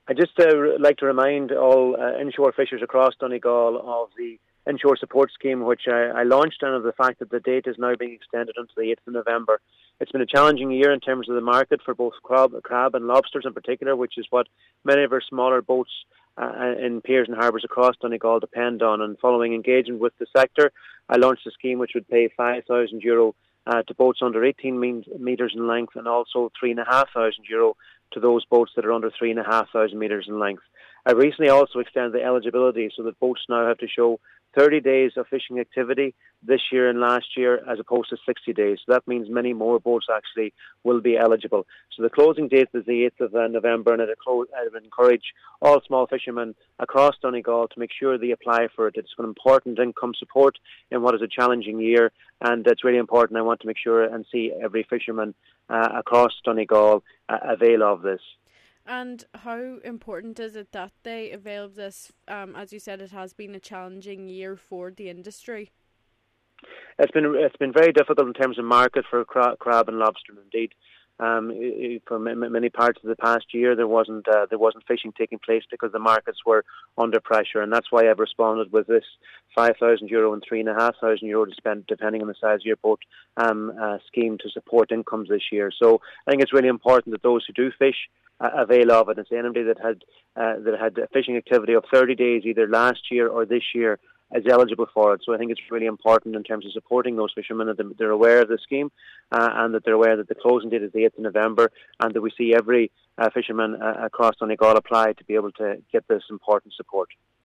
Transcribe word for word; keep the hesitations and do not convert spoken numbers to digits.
I'd just uh, like to remind all uh, inshore fishers across Donegal of the inshore support scheme which I, I launched, and of the fact that the date is now being extended until the eighth of November. It's been a challenging year in terms of the market for both crab, crab and lobsters in particular, which is what many of our smaller boats uh, in piers and harbours across Donegal depend on. And following engagement with the sector, I launched a scheme which would pay five thousand euro uh, to boats under eighteen metres in length, and also three thousand five hundred euro to those boats that are under three thousand five hundred metres in length. I recently also extended the eligibility so that boats now have to show thirty days of fishing activity this year and last year as opposed to sixty days. So that means many more boats actually will be eligible. So the closing date is the eighth of November, and I would encourage all small fishermen across Donegal to make sure they apply for it. It's an important income support in what is a challenging year, and it's really important. I want to make sure and see every fisherman uh, across Donegal uh, avail of this. And how important is it that they avail of this? Um, as you said, it has been a challenging year for the industry. It's been it's been very difficult in terms of market for cra- crab and lobster. Indeed, um, for many parts of the past year, there wasn't uh, there wasn't fishing taking place because the markets were under pressure, and that's why I've responded with this five thousand euro and three and a half thousand euro to spend, depending on the size of your boat, um, uh, scheme to support incomes this year. So I think it's really important that those who do fish Uh, avail of it. And say anybody that had uh, that had a fishing activity of thirty days either last year or this year is eligible for it. So I think it's really important in terms of supporting those fishermen that they're aware of the scheme uh, and that they're aware that the closing date is the eighth of November, and that we see every uh, fisherman uh, across Donegal apply to be able to get this important support.